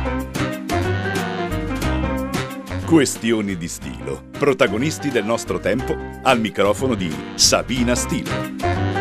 Questioni di stilo. Protagonisti del nostro tempo al microfono di Sabina Stilo.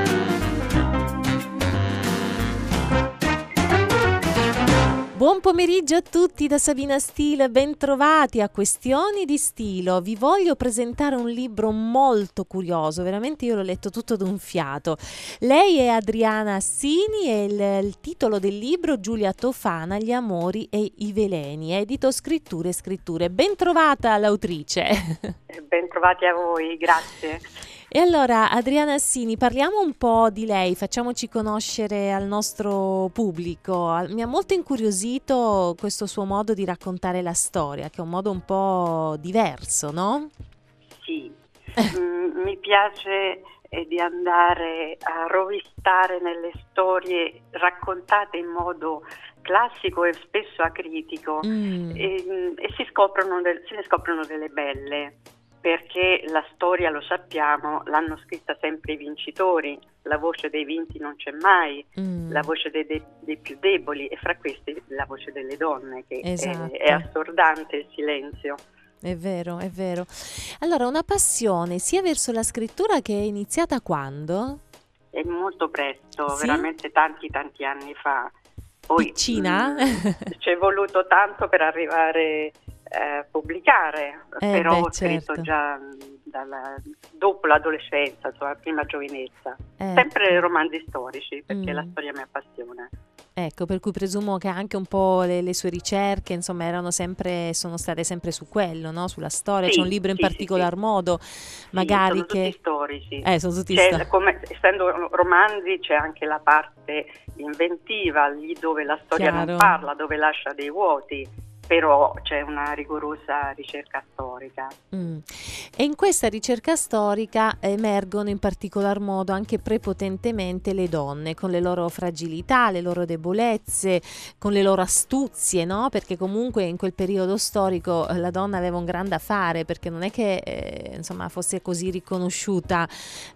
Buon pomeriggio a tutti da Sabina Stile, bentrovati a Questioni di Stilo. Vi voglio presentare un libro molto curioso, veramente io l'ho letto tutto d'un fiato. Lei è Adriana Assini e il titolo del libro Giulia Tofana, Gli amori e i veleni, edito Scritture e Scritture. Bentrovata l'autrice. Bentrovati a voi, grazie. E allora, Adriana Assini, parliamo un po' di lei, facciamoci conoscere al nostro pubblico. Mi ha molto incuriosito questo suo modo di raccontare la storia, che è un modo un po' diverso, no? Sì, mi piace di andare a rovistare nelle storie raccontate in modo classico e spesso acritico e se ne scoprono delle belle. Perché la storia, lo sappiamo, l'hanno scritta sempre i vincitori, la voce dei vinti non c'è mai, la voce dei più deboli e fra questi la voce delle donne, che esatto. è assordante il silenzio. È vero, è vero. Allora, una passione sia verso la scrittura che è iniziata quando? È molto presto, Sì? veramente tanti anni fa. Poi, Piccina? Ci è voluto tanto per arrivare a pubblicare, però ho scritto certo. già dopo l'adolescenza, insomma, prima giovinezza. Sempre romanzi storici, perché la storia mi appassiona. Ecco, per cui presumo che anche un po' le sue ricerche, insomma, sono state sempre su quello, no? Sulla storia. Sì, c'è un libro in particolar modo, magari sono tutti storici. sono tutti storici. Essendo romanzi c'è anche la parte inventiva, lì dove la storia Chiaro. non parla, dove lascia dei vuoti. Però c'è una rigorosa ricerca storica. E in questa ricerca storica emergono in particolar modo anche prepotentemente le donne, con le loro fragilità, le loro debolezze, con le loro astuzie, no? Perché comunque in quel periodo storico la donna aveva un gran da fare, perché non è che insomma fosse così riconosciuta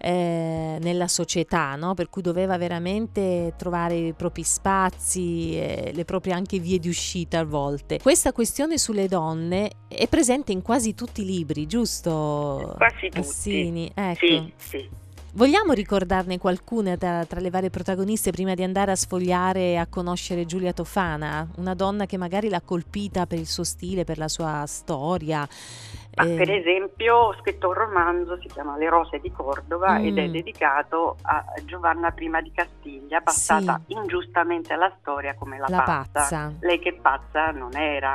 nella società, no? Per cui doveva veramente trovare i propri spazi, le proprie anche vie di uscita a volte. Questa questione sulle donne è presente in quasi tutti i libri, giusto? Quasi tutti. Assini, ecco. Sì. Vogliamo ricordarne qualcuna tra le varie protagoniste prima di andare a sfogliare e a conoscere Giulia Tofana? Una donna che magari l'ha colpita per il suo stile, per la sua storia. Per esempio ho scritto un romanzo, si chiama Le rose di Cordova ed è dedicato a Giovanna I di Castiglia, passata ingiustamente alla storia come la pazza. Lei che pazza non era.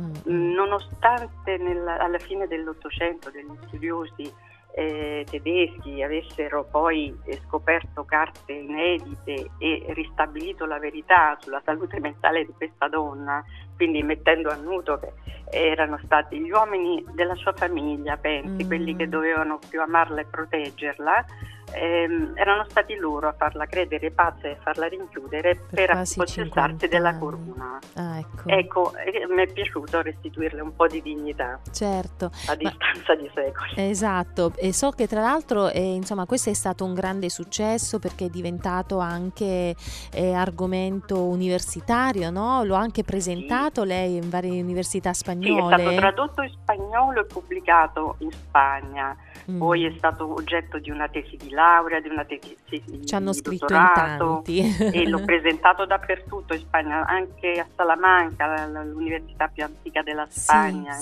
Nonostante alla fine dell'Ottocento degli studiosi tedeschi avessero poi scoperto carte inedite e ristabilito la verità sulla salute mentale di questa donna, quindi mettendo a nudo che erano stati gli uomini della sua famiglia, quelli che dovevano più amarla e proteggerla, erano stati loro a farla credere pazza e farla rinchiudere per appossessarsi della corona. Ecco, mi è piaciuto restituirle un po' di dignità, certo, a distanza di secoli. Esatto, e so che tra l'altro insomma questo è stato un grande successo perché è diventato anche argomento universitario, no? L'ho anche presentato lei in varie università spagnole. Sì, è stato tradotto in spagnolo e pubblicato in Spagna. Poi è stato oggetto di una tesi di laurea, di una tesi di ci hanno scritto dottorato, in tanti e l'ho presentato dappertutto in Spagna, anche a Salamanca, l'università più antica della Spagna.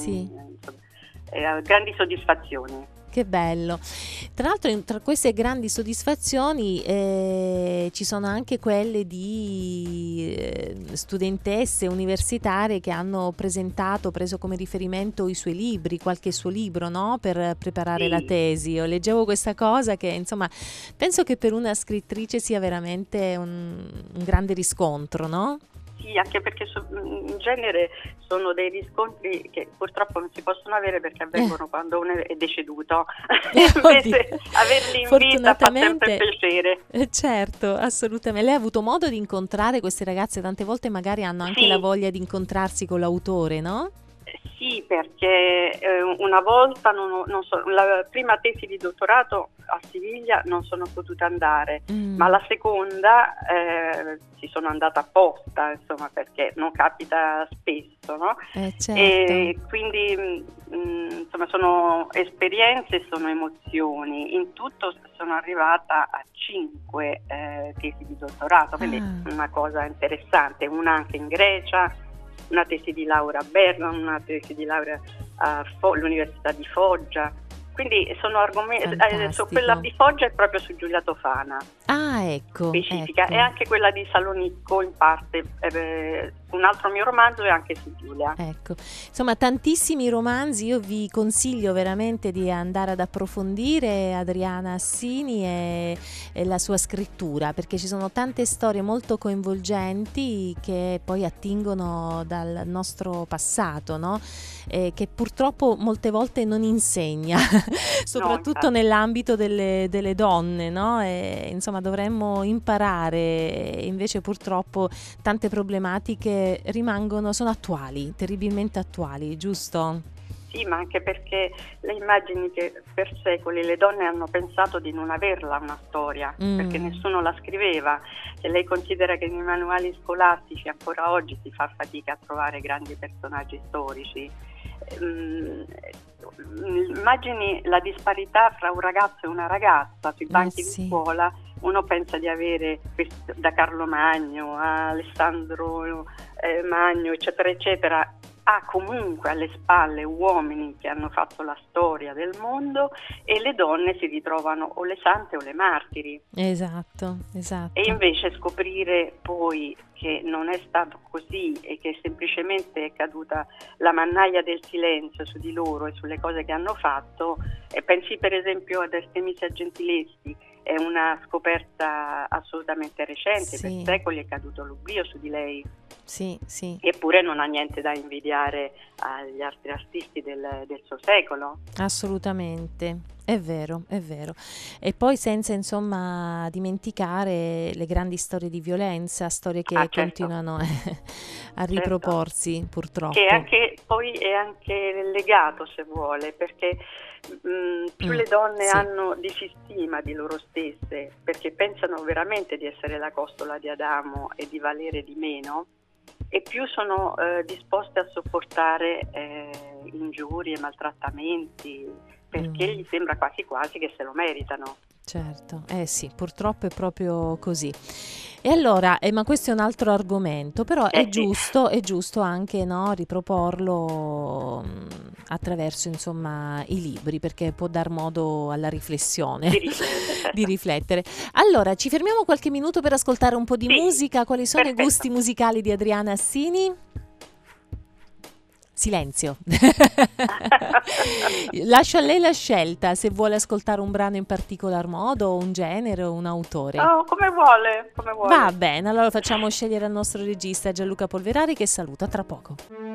Grandi soddisfazioni. Che bello. Tra l'altro tra queste grandi soddisfazioni ci sono anche quelle di studentesse universitarie che hanno preso come riferimento i suoi libri, qualche suo libro, no? Per preparare la tesi. Io leggevo questa cosa che insomma penso che per una scrittrice sia veramente un grande riscontro, no? Sì, anche perché in genere sono dei riscontri che purtroppo non si possono avere perché avvengono quando uno è deceduto. Invece averli in vita fa sempre piacere. Certo, assolutamente. Lei ha avuto modo di incontrare queste ragazze? Tante volte magari hanno anche la voglia di incontrarsi con l'autore, no? Sì, perché una volta, la prima tesi di dottorato a Siviglia non sono potuta andare, ma la seconda ci sono andata apposta, insomma, perché non capita spesso, no? Certo. E quindi insomma sono esperienze, sono emozioni. In tutto sono arrivata a 5 tesi di dottorato, quindi una cosa interessante, una anche in Grecia, una tesi di laurea a Berna, una tesi di laurea all'Università di Foggia. Quindi sono argomenti, quella di Foggia è proprio su Giulia Tofana. Ecco. Specifica, e anche quella di Salonicco in parte, un altro mio romanzo è anche su Giulia. Ecco, insomma tantissimi romanzi, io vi consiglio veramente di andare ad approfondire Adriana Assini e la sua scrittura, perché ci sono tante storie molto coinvolgenti che poi attingono dal nostro passato, no? Che purtroppo molte volte non insegna, soprattutto nell'ambito delle donne, no? Insomma dovremmo imparare, invece purtroppo tante problematiche sono attuali, terribilmente attuali, giusto? Sì, ma anche perché le immagini che per secoli le donne hanno pensato di non averla una storia, perché nessuno la scriveva. Se lei considera che nei manuali scolastici ancora oggi si fa fatica a trovare grandi personaggi storici, immagini la disparità fra un ragazzo e una ragazza sui banchi di scuola. Uno pensa di avere da Carlo Magno a Alessandro Magno, eccetera eccetera, ha comunque alle spalle uomini che hanno fatto la storia del mondo, e le donne si ritrovano o le sante o le martiri. Esatto. E invece scoprire poi che non è stato così e che semplicemente è caduta la mannaia del silenzio su di loro e sulle cose che hanno fatto, pensi per esempio ad Artemisia Gentileschi, è una scoperta assolutamente recente, per secoli è caduto l'oblio su di lei. Sì. Eppure non ha niente da invidiare agli altri artisti del suo secolo. Assolutamente, è vero. E poi senza insomma dimenticare le grandi storie di violenza, storie che continuano a riproporsi, purtroppo. Che poi è anche legato, se vuole, perché più le donne hanno disistima di loro stesse, perché pensano veramente di essere la costola di Adamo e di valere di meno, e più sono disposte a sopportare ingiurie, maltrattamenti, perché gli sembra quasi che se lo meritano. Certo, sì, purtroppo è proprio così. E allora, ma questo è un altro argomento, però è giusto anche, no, riproporlo attraverso insomma i libri, perché può dar modo alla riflessione, di riflettere. Allora, ci fermiamo qualche minuto per ascoltare un po' di musica. Quali sono i gusti musicali di Adriana Assini? Silenzio. Lascio a lei la scelta, se vuole ascoltare un brano in particolar modo, un genere o un autore. Come vuole. Va bene, allora facciamo scegliere al nostro regista Gianluca Polverari, che saluta tra poco.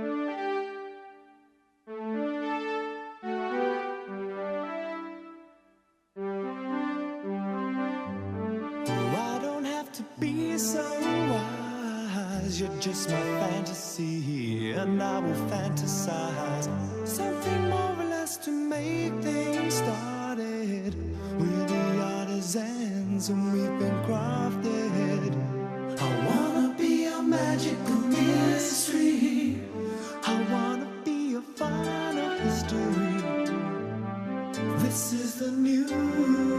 You're just my fantasy, and I will fantasize something more or less to make things started. We're the artisans and we've been crafted. I wanna be a magical mystery. I wanna be a final history. This is the news.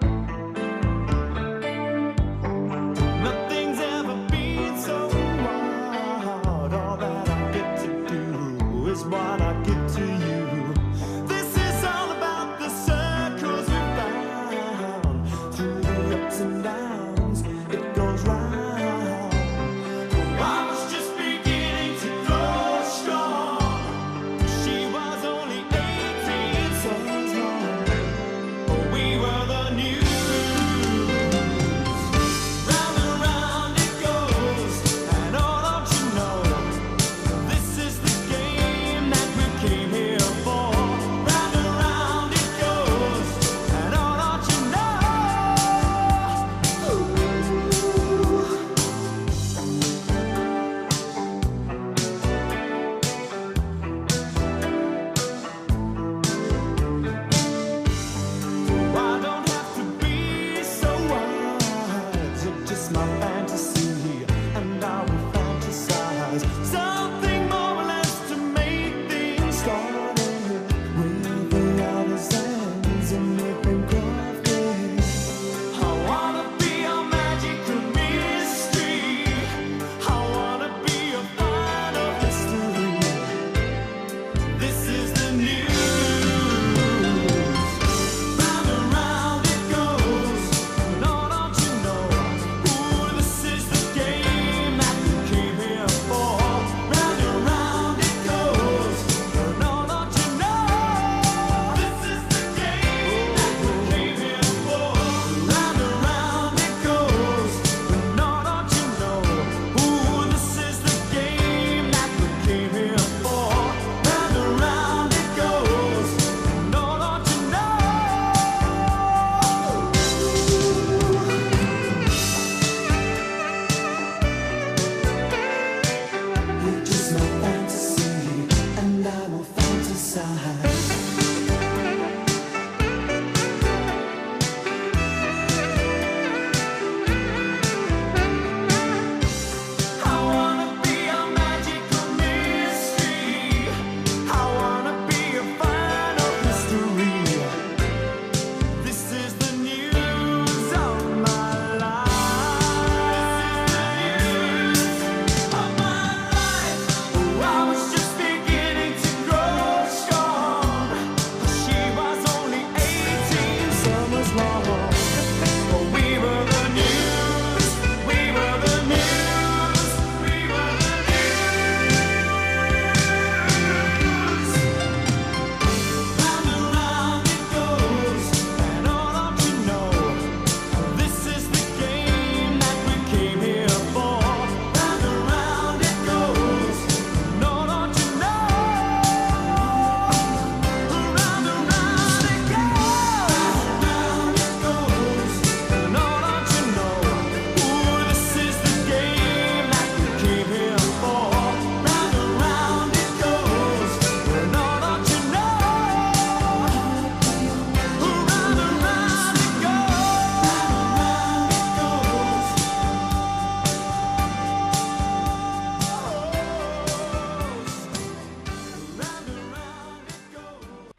Nothing's ever been so wrong.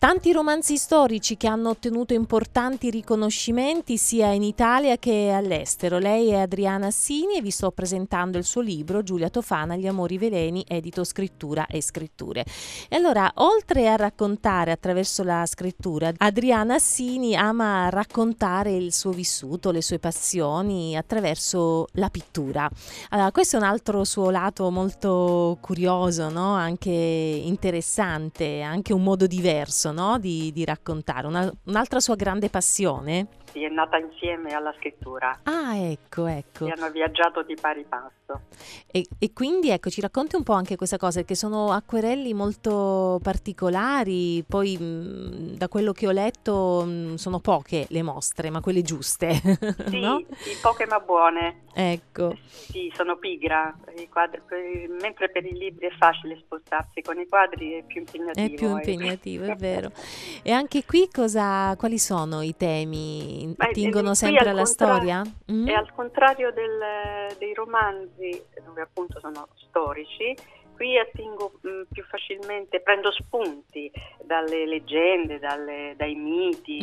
Tanti romanzi storici che hanno ottenuto importanti riconoscimenti sia in Italia che all'estero. Lei è Adriana Assini e vi sto presentando il suo libro Giulia Tofana, Gli amori veleni, edito Scrittura e Scritture. E allora, oltre a raccontare attraverso la scrittura, Adriana Assini ama raccontare il suo vissuto, le sue passioni attraverso la pittura. Allora, questo è un altro suo lato molto curioso, no? Anche interessante, anche un modo diverso, no? di raccontare. Un'altra sua grande passione? Sì, è nata insieme alla scrittura. Ah, ecco. E hanno viaggiato di pari passo. E quindi, ecco, ci racconti un po' anche questa cosa, che sono acquerelli molto particolari, poi da quello che ho letto sono poche le mostre, ma quelle giuste, sì, no? Sì, poche ma buone. Ecco. Sì, sono pigra. I quadri, mentre per i libri è facile spostarsi, con i quadri è più impegnativo. È più impegnativo, è vero. E anche qui quali sono i temi? Attingono sempre alla storia? E al contrario dei romanzi, dove appunto sono storici, qui attingo più facilmente, prendo spunti dalle leggende, dai miti,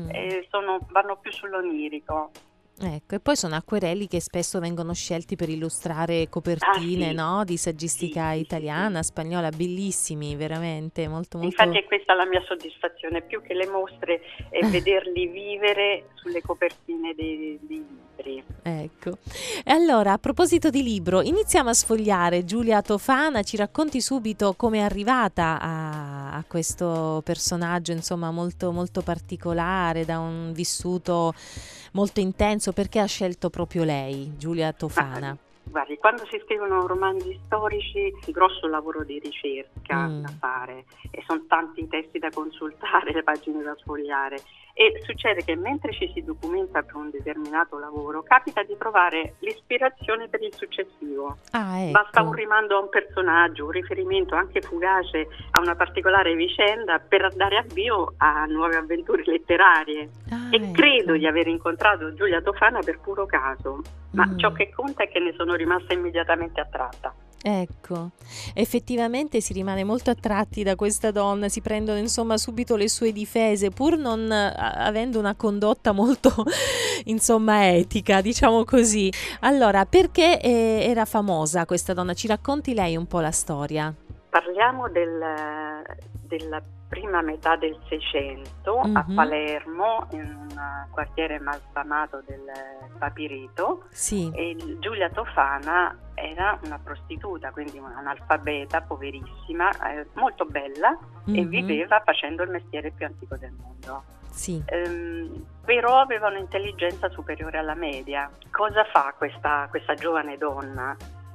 vanno più sull'onirico. Ecco, e poi sono acquerelli che spesso vengono scelti per illustrare copertine, sì. No? Di saggistica italiana, spagnola, bellissimi, veramente, molto. Infatti è questa la mia soddisfazione, più che le mostre, è vederli vivere sulle copertine dei libri. Ecco, e allora, a proposito di libro, iniziamo a sfogliare. Giulia Tofana, ci racconti subito come è arrivata a questo personaggio, insomma, molto, molto particolare, da un vissuto molto intenso. Perché ha scelto proprio lei, Giulia Tofana? Guardi, quando si scrivono romanzi storici, un grosso lavoro di ricerca da fare, e sono tanti testi da consultare, le pagine da sfogliare, e succede che mentre ci si documenta per un determinato lavoro, capita di trovare l'ispirazione per il successivo. Ecco. Basta un rimando a un personaggio, un riferimento anche fugace a una particolare vicenda per dare avvio a nuove avventure letterarie. E credo di aver incontrato Giulia Tofana per puro caso, ma ciò che conta è che ne sono rimasta immediatamente attratta. Ecco, effettivamente si rimane molto attratti da questa donna, si prendono insomma subito le sue difese, pur non avendo una condotta molto insomma etica, diciamo così. Allora, perché era famosa questa donna? Ci racconti lei un po' la storia? Parliamo della prima metà del Seicento a Palermo, in un quartiere malfamato del Papirito. Sì. E Giulia Tofana era una prostituta, quindi un'analfabeta, poverissima, molto bella, e viveva facendo il mestiere più antico del mondo. Sì. Però aveva un'intelligenza superiore alla media. Cosa fa questa giovane donna?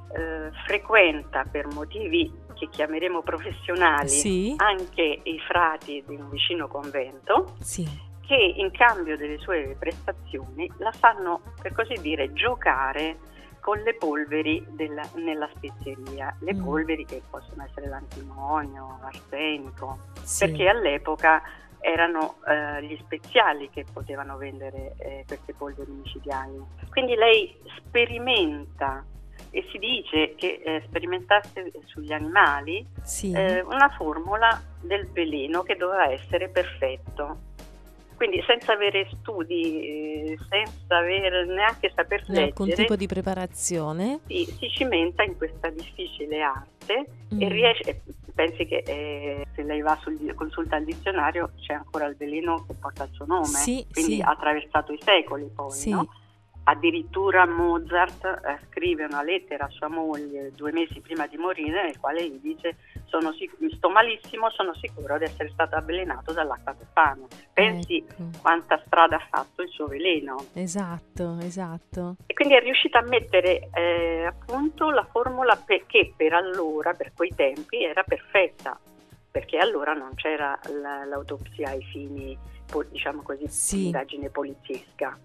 Frequenta per motivi che chiameremo professionali anche i frati di un vicino convento, che in cambio delle sue prestazioni la fanno, per così dire, giocare con le polveri nella spezieria, le polveri che possono essere l'antimonio, l'arsenico, perché all'epoca erano gli speziali che potevano vendere queste polveri micidiali. Quindi lei sperimenta, e si dice che sperimentasse sugli animali una formula del veleno che doveva essere perfetto. Quindi senza avere studi, senza neanche saper leggere, alcun tipo di preparazione, si cimenta in questa difficile arte e riesce. Pensi che se lei consulta il dizionario c'è ancora il veleno che porta il suo nome, quindi ha attraversato i secoli poi, no? Addirittura Mozart scrive una lettera a sua moglie 2 mesi prima di morire, nel quale gli dice: sto malissimo, sono sicuro di essere stato avvelenato dall'acqua Tofana. Pensi quanta strada ha fatto il suo veleno. Esatto. E quindi è riuscita a mettere appunto la formula che per allora, per quei tempi, era perfetta, perché allora non c'era l'autopsia ai fini, diciamo così, indagine poliziesca.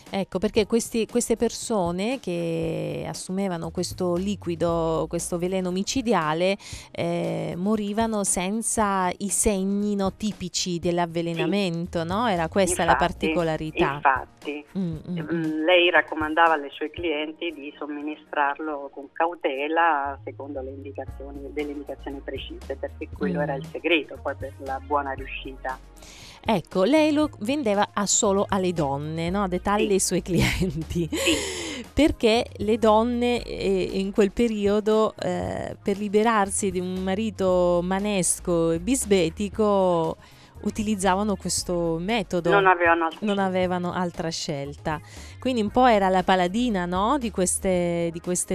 Ecco, perché queste persone che assumevano questo liquido, questo veleno micidiale, morivano senza i segni, no, tipici dell'avvelenamento, sì, no? Era questa la particolarità. Infatti, lei raccomandava alle sue clienti di somministrarlo con cautela secondo delle indicazioni precise, perché quello era il segreto poi per la buona riuscita. Ecco, lei lo vendeva solo alle donne, no? Dettaglia ai suoi clienti, perché le donne in quel periodo, per liberarsi di un marito manesco e bisbetico, utilizzavano questo metodo, non avevano altra scelta. Quindi un po' era la paladina, no? di queste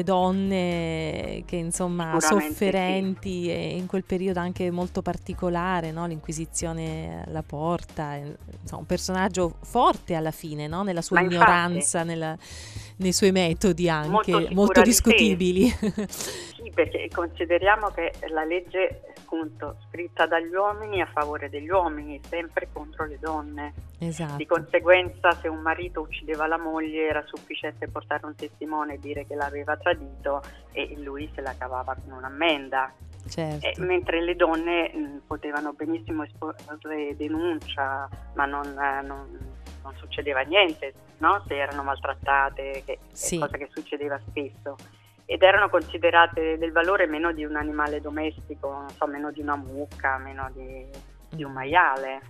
donne che insomma sofferenti, sì, e in quel periodo anche molto particolare, no? L'Inquisizione alla porta, insomma, un personaggio forte alla fine, no? Nella sua ignoranza, nei suoi metodi anche molto discutibili. Sì, perché consideriamo che la legge appunto scritta dagli uomini a favore degli uomini, sempre contro le donne. Esatto. Di conseguenza, se un marito uccideva la moglie era sufficiente portare un testimone e dire che l'aveva tradito e lui se la cavava con un'ammenda. Certo. Mentre le donne potevano benissimo esporre denuncia, ma non succedeva niente, no? Se erano maltrattate, sì, cosa che succedeva spesso. Ed erano considerate del valore meno di un animale domestico, non so, meno di una mucca, meno di un maiale.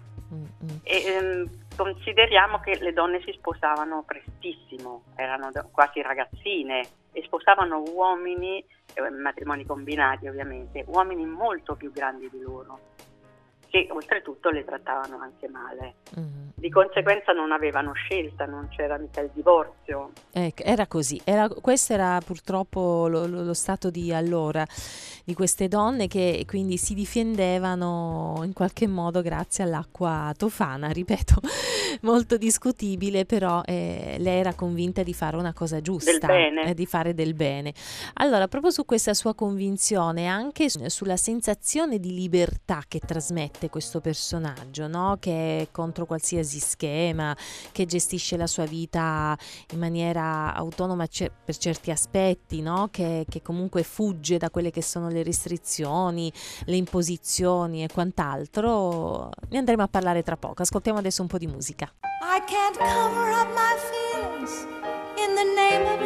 E consideriamo che le donne si sposavano prestissimo, erano quasi ragazzine, e sposavano uomini, matrimoni combinati ovviamente, uomini molto più grandi di loro, che oltretutto le trattavano anche male. Di conseguenza non avevano scelta, non c'era mica il divorzio. Era così, questo era purtroppo lo stato di allora, di queste donne che quindi si difendevano in qualche modo grazie all'acqua tofana, ripeto, molto discutibile, però lei era convinta di fare una cosa giusta, del bene. Di fare del bene. Allora, proprio su questa sua convinzione, anche sulla sensazione di libertà che trasmette questo personaggio, no? Che è contro qualsiasi schema, che gestisce la sua vita in maniera autonoma per certi aspetti, no? Che comunque fugge da quelle che sono le restrizioni, le imposizioni e quant'altro. Ne andremo a parlare tra poco. Ascoltiamo adesso un po' di musica. I can't cover up my feelings in the name of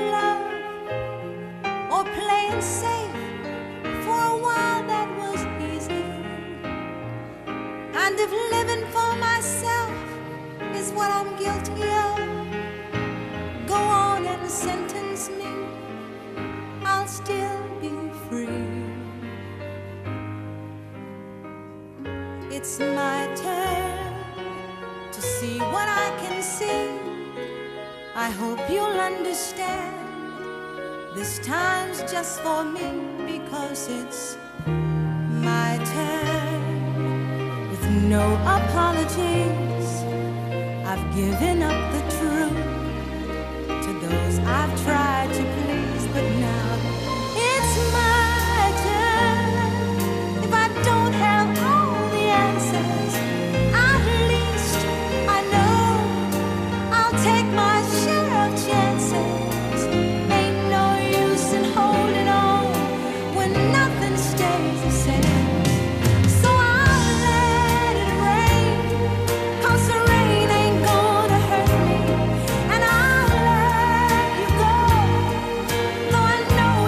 love or playing safe. For a while that was easy, and if living for myself is what I'm guilty of, go on and sentence me, I'll still be free. It's my turn to see what I can see. I hope you'll understand. This time's just for me because it's my turn. With no apologies, I've given up the truth to those I've tried to please, but now it's my turn. If I don't have all the answers, at least I know I'll take my share of chances. Ain't no use in holding on when nothing stays the same. So I'll let it rain, 'cause the rain ain't gonna hurt me. And I'll let you go, though I know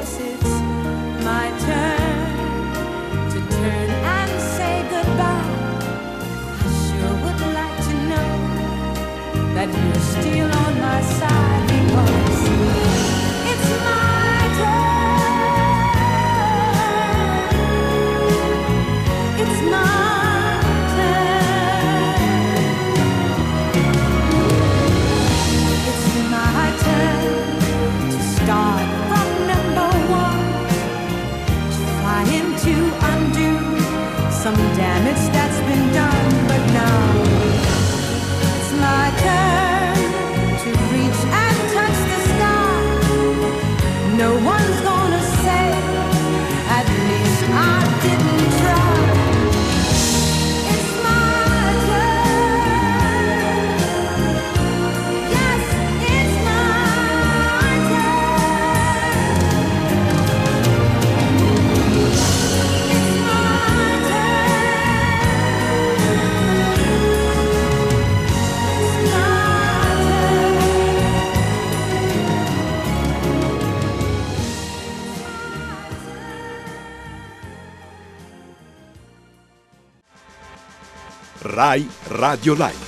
because it's my turn to turn and say goodbye. I sure would like to know that you're still on my side, because it's my turn. It's my turn. It's my turn to start from number one, to try and to undo some damage that's been done. But now it's my turn to reach and touch the sky. No one's gonna say, at least I didn't try. It's my turn. Yes, it's my turn. It's my Rai Radio Live.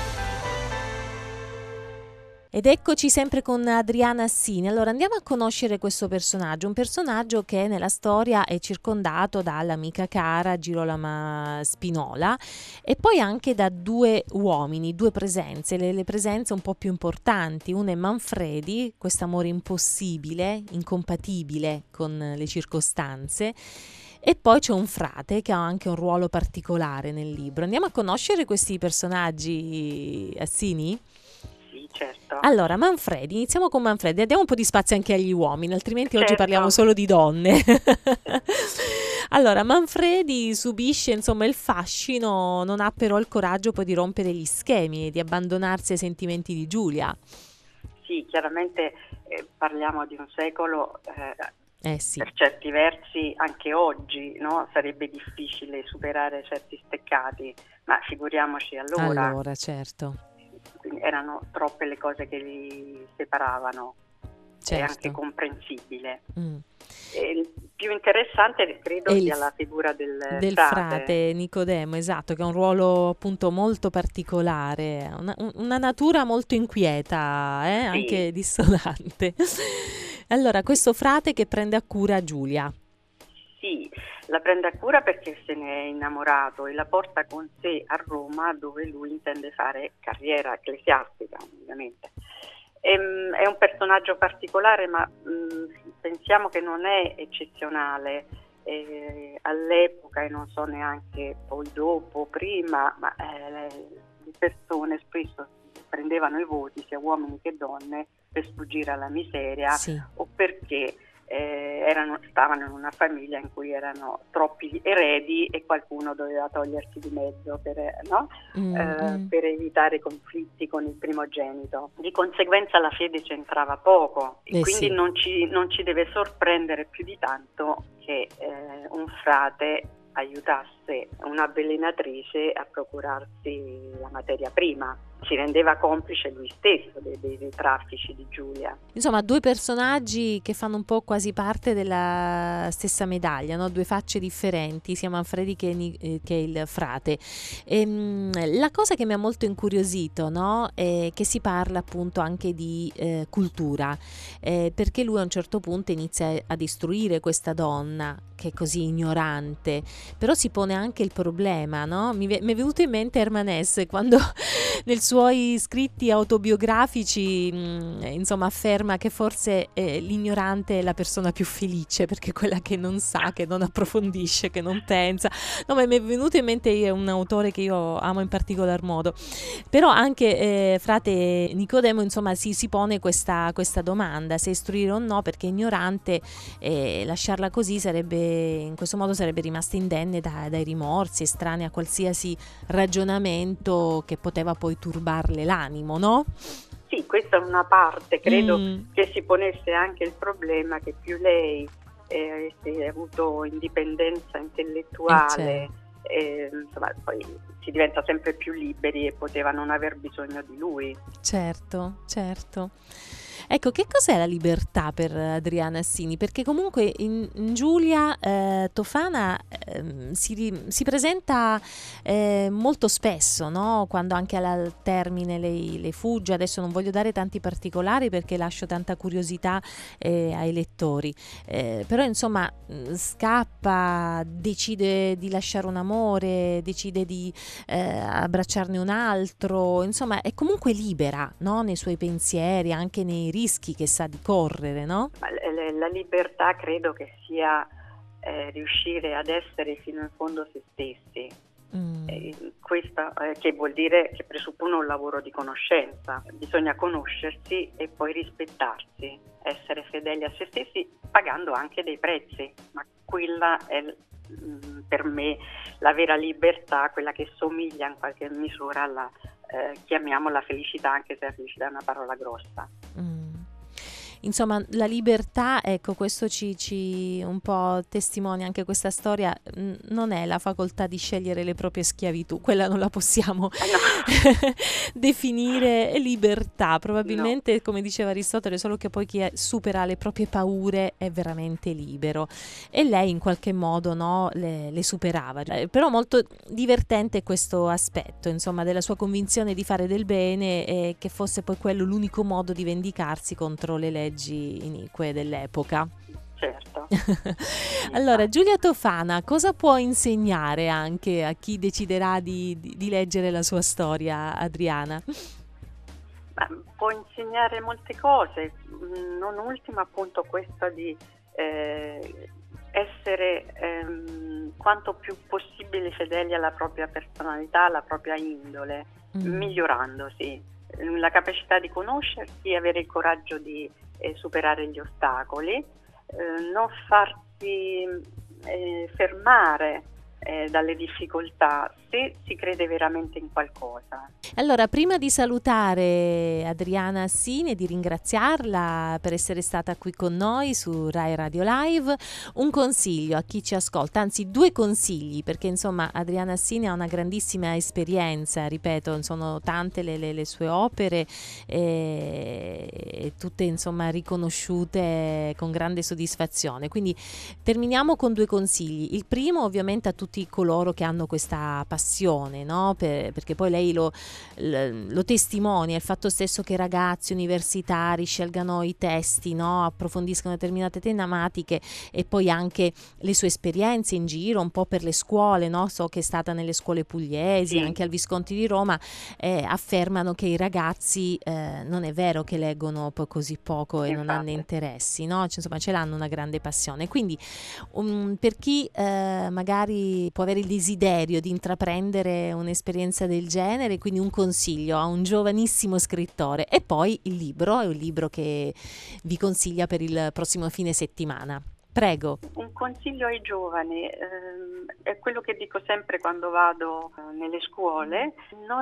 Ed eccoci sempre con Adriana Assini. Allora andiamo a conoscere questo personaggio, un personaggio che nella storia è circondato dall'amica cara Girolama Spinola e poi anche da due uomini, due presenze, le presenze un po' più importanti. Una è Manfredi, quest'amore impossibile, incompatibile con le circostanze, e poi c'è un frate che ha anche un ruolo particolare nel libro. Andiamo a conoscere questi personaggi, Assini? Certo. Allora, Manfredi, iniziamo con Manfredi, diamo un po' di spazio anche agli uomini, altrimenti certo. Oggi parliamo solo di donne. Allora, Manfredi subisce insomma il fascino, non ha però il coraggio poi di rompere gli schemi e di abbandonarsi ai sentimenti di Giulia. Sì, chiaramente parliamo di un secolo, Sì. per certi versi anche oggi, no? Sarebbe difficile superare certi steccati, ma figuriamoci allora. Allora, certo. Quindi erano troppe le cose che li separavano, Certo. È anche comprensibile. Mm. Il più interessante credo sia la figura del frate Nicodemo, esatto, che ha un ruolo appunto molto particolare, una natura molto inquieta, Sì. Anche dissonante. Allora, questo frate che prende a cura Giulia. Sì, la prende a cura perché se ne è innamorato e la porta con sé a Roma, dove lui intende fare carriera ecclesiastica, ovviamente. È un personaggio particolare, ma pensiamo che non è eccezionale. All'epoca, e non so neanche poi dopo, prima, ma le persone spesso prendevano i voti, sia uomini che donne, per sfuggire alla miseria, Sì. o perché stavano in una famiglia in cui erano troppi eredi e qualcuno doveva togliersi di mezzo per evitare conflitti con il primogenito. Di conseguenza la fede c'entrava poco e quindi sì. non ci deve sorprendere più di tanto che un frate aiutasse un'avvelenatrice a procurarsi la materia prima. Si rendeva complice lui stesso dei traffici di Giulia. Insomma, due personaggi che fanno un po' quasi parte della stessa medaglia, no? Due facce differenti, sia Manfredi che il frate. La cosa che mi ha molto incuriosito, no? È che si parla appunto anche di cultura, perché lui a un certo punto inizia ad istruire questa donna che è così ignorante, però si pone anche il problema, no? Mi è venuto in mente Hermann Hesse quando nei suoi scritti autobiografici insomma afferma che forse l'ignorante è la persona più felice, perché è quella che non sa, che non approfondisce, che non pensa. No, ma mi è venuto in mente un autore che io amo in particolar modo. Però anche frate Nicodemo insomma si pone questa domanda, se istruire o no, perché ignorante, lasciarla così in questo modo sarebbe rimasta indenne dai rimorsi, estranea a qualsiasi ragionamento che poteva poi turbarle l'animo, no? Sì, questa è una parte, credo che si ponesse anche il problema che più lei avesse avuto indipendenza intellettuale, insomma, poi si diventa sempre più liberi e poteva non aver bisogno di lui. Certo. Ecco, che cos'è la libertà per Adriana Assini? Perché comunque in Giulia Tofana si presenta molto spesso, no? Quando anche al termine lei le fugge. Adesso non voglio dare tanti particolari perché lascio tanta curiosità ai lettori, però insomma scappa, decide di lasciare un amore, decide di abbracciarne un altro, insomma è comunque libera, no? Nei suoi pensieri, anche nei rischi che sa di correre, no? La libertà credo che sia riuscire ad essere fino in fondo se stessi. Questo che vuol dire che presuppone un lavoro di conoscenza. Bisogna conoscersi e poi rispettarsi, essere fedeli a se stessi, pagando anche dei prezzi, ma quella è per me la vera libertà, quella che somiglia in qualche misura alla chiamiamola felicità, anche se la felicità è una parola grossa. Insomma, la libertà, ecco, questo ci un po' testimonia anche questa storia, non è la facoltà di scegliere le proprie schiavitù, quella non la possiamo definire libertà, probabilmente, come diceva Aristotele, solo che poi chi supera le proprie paure è veramente libero, e lei in qualche modo, no, le superava. Però molto divertente questo aspetto, insomma, della sua convinzione di fare del bene e che fosse poi quello l'unico modo di vendicarsi contro le leggi inique dell'epoca. Certo. Allora, Giulia Tofana cosa può insegnare anche a chi deciderà di leggere la sua storia, Adriana? Può insegnare molte cose, non ultima appunto questa di essere quanto più possibile fedeli alla propria personalità, alla propria indole, migliorandosi, la capacità di conoscersi, avere il coraggio di superare gli ostacoli, non farsi fermare dalle difficoltà se si crede veramente in qualcosa. Allora, prima di salutare Adriana Assini e di ringraziarla per essere stata qui con noi su Rai Radio Live, un consiglio a chi ci ascolta, anzi 2 consigli, perché insomma Adriana Assini ha una grandissima esperienza, ripeto, sono tante le sue opere, tutte insomma riconosciute con grande soddisfazione, quindi terminiamo con 2 consigli. Il primo ovviamente a tutti coloro che hanno questa passione, no? Perché poi lei lo testimonia, il fatto stesso che ragazzi universitari scelgano i testi, no? Approfondiscono determinate tematiche, e poi anche le sue esperienze in giro un po' per le scuole, no? So che è stata nelle scuole pugliesi, sì, anche al Visconti di Roma, affermano che i ragazzi non è vero che leggono poi così poco e non hanno interessi, no? Insomma, ce l'hanno una grande passione, quindi per chi magari può avere il desiderio di intraprendere un'esperienza del genere, quindi un consiglio a un giovanissimo scrittore. E poi il libro è un libro che vi consiglia per il prossimo fine settimana. Prego. Un consiglio ai giovani, è quello che dico sempre quando vado nelle scuole: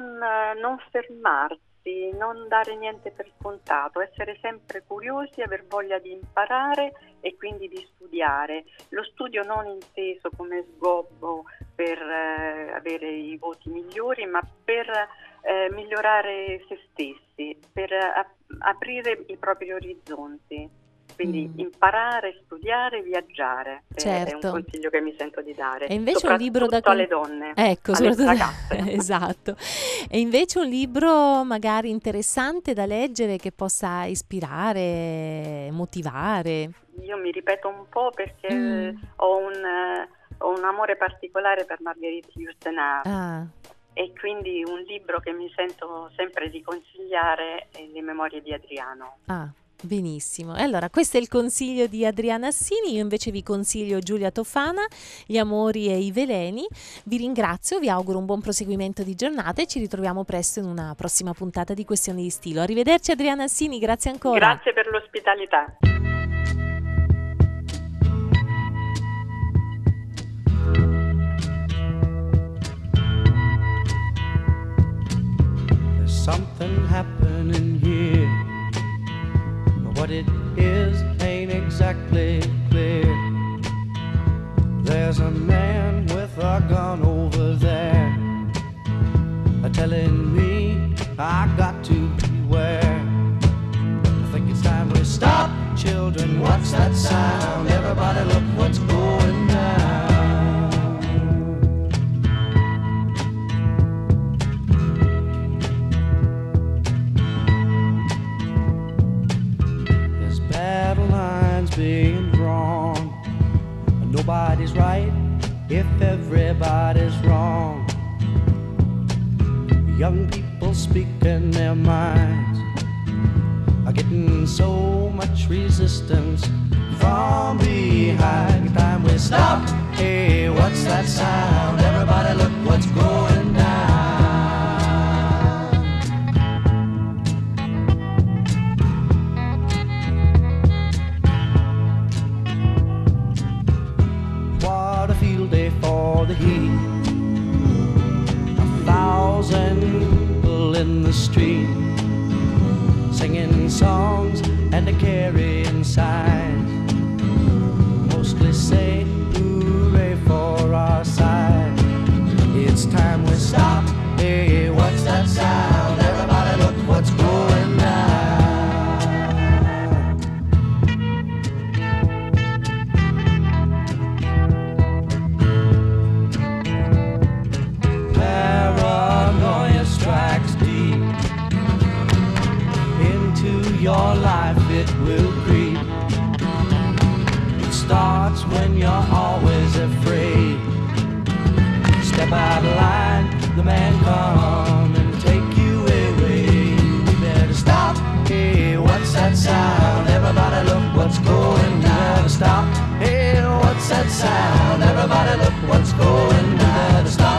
non fermarsi, non dare niente per scontato, essere sempre curiosi, aver voglia di imparare e quindi di studiare. Lo studio non inteso come sgobbo per avere i voti migliori, ma per migliorare se stessi, per aprire i propri orizzonti. Quindi imparare, studiare, viaggiare, certo. È un consiglio che mi sento di dare. E invece un libro alle donne, ecco, alle ragazze. Esatto. E invece un libro magari interessante da leggere che possa ispirare, motivare. Io mi ripeto un po' perché ho un amore particolare per Marguerite Yourcenar. E quindi un libro che mi sento sempre di consigliare è Le memorie di Adriano. Benissimo, e allora questo è il consiglio di Adriana Assini. Io invece vi consiglio Giulia Tofana, Gli amori e i veleni. Vi ringrazio, vi auguro un buon proseguimento di giornata e ci ritroviamo presto in una prossima puntata di Questioni di Stilo. Arrivederci Adriana Assini, grazie ancora. Grazie per l'ospitalità. There's something happening here. What it is ain't exactly clear. There's a man with a gun over there, telling me I got to beware. I think it's time sound? Everybody look what's going down. There's battle lines being drawn. Nobody's right if everybody's wrong. Young people speaking their minds are getting so much resistance from behind. Time we stop. Hey, what's that sound? Everybody look what's going down. What a field day for the heat. 1,000 people in the street, singing songs and carrying signs, mostly say hooray for our side. It's time we stop. Hey, what's that sound? Everybody look what's going down. Paranoia strikes deep into your life, it will creep. It starts when you're always afraid. Step out of line, the man come and take you away. You better stop. Hey, what's that sound? Everybody look what's going down. Stop. Hey, what's that sound? Everybody look what's going down. Stop.